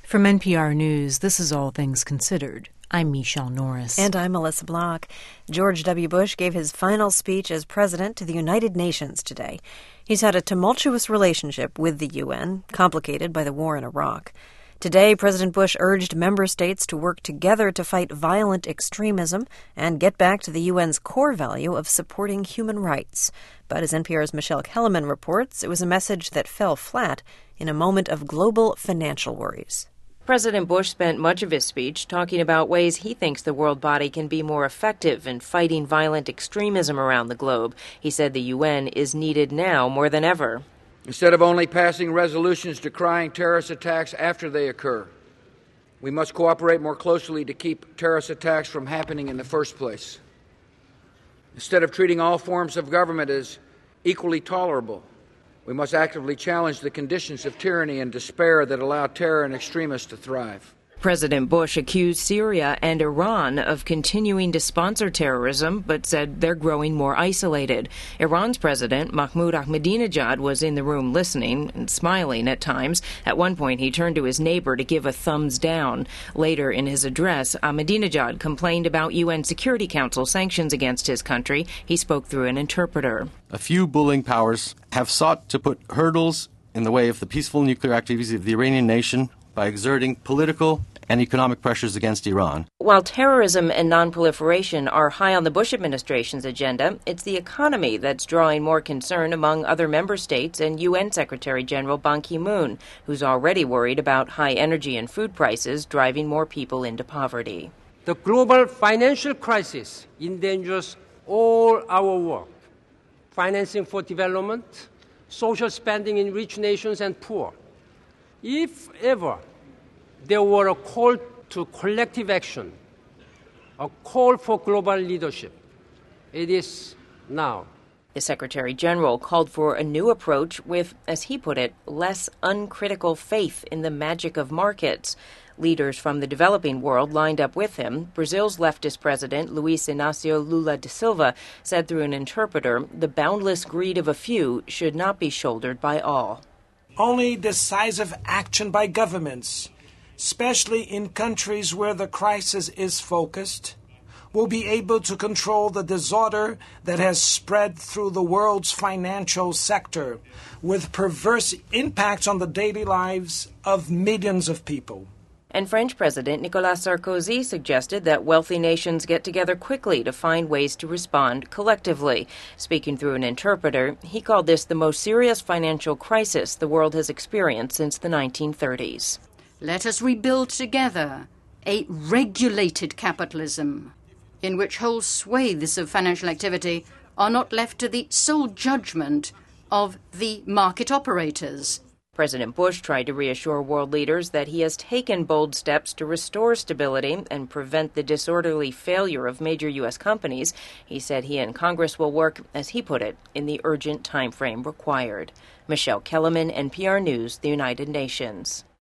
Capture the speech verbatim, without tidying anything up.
From N P R News, this is All Things Considered. I'm Michelle Norris. And I'm Melissa Block. George W. Bush gave his final speech as president to the United Nations today. He's had a tumultuous relationship with the U N, complicated by the war in Iraq. Today, President Bush urged member states to work together to fight violent extremism and get back to the U N's core value of supporting human rights. But as N P R's Michelle Kellerman reports, it was a message that fell flat in a moment of global financial worries. President Bush spent much of his speech talking about ways he thinks the world body can be more effective in fighting violent extremism around the globe. He said the U N is needed now more than ever. Instead of only passing resolutions decrying terrorist attacks after they occur, we must cooperate more closely to keep terrorist attacks from happening in the first place. Instead of treating all forms of government as equally tolerable, we must actively challenge the conditions of tyranny and despair that allow terror and extremists to thrive. President Bush accused Syria and Iran of continuing to sponsor terrorism, but said they're growing more isolated. Iran's president, Mahmoud Ahmadinejad, was in the room listening and smiling at times. At one point, he turned to his neighbor to give a thumbs down. Later in his address, Ahmadinejad complained about U N Security Council sanctions against his country. He spoke through an interpreter. A few bullying powers have sought to put hurdles in the way of the peaceful nuclear activities of the Iranian nation by exerting political and economic pressures against Iran. While terrorism and nonproliferation are high on the Bush administration's agenda, it's the economy that's drawing more concern among other member states and U N Secretary General Ban Ki-moon, who's already worried about high energy and food prices driving more people into poverty. The global financial crisis endangers all our work, financing for development, social spending in rich nations and poor. If ever there were a call to collective action, a call for global leadership, it is now. The Secretary General called for a new approach with, as he put it, less uncritical faith in the magic of markets. Leaders from the developing world lined up with him. Brazil's leftist president, Luiz Inácio Lula da Silva, said through an interpreter, the boundless greed of a few should not be shouldered by all. Only decisive action by governments, especially in countries where the crisis is focused, will be able to control the disorder that has spread through the world's financial sector, with perverse impacts on the daily lives of millions of people. And French President Nicolas Sarkozy suggested that wealthy nations get together quickly to find ways to respond collectively. Speaking through an interpreter, he called this the most serious financial crisis the world has experienced since the nineteen thirties. Let us rebuild together a regulated capitalism in which whole swathes of financial activity are not left to the sole judgment of the market operators. President Bush tried to reassure world leaders that he has taken bold steps to restore stability and prevent the disorderly failure of major U S companies. He said he and Congress will work, as he put it, in the urgent time frame required. Michelle Kellerman, N P R News, the United Nations.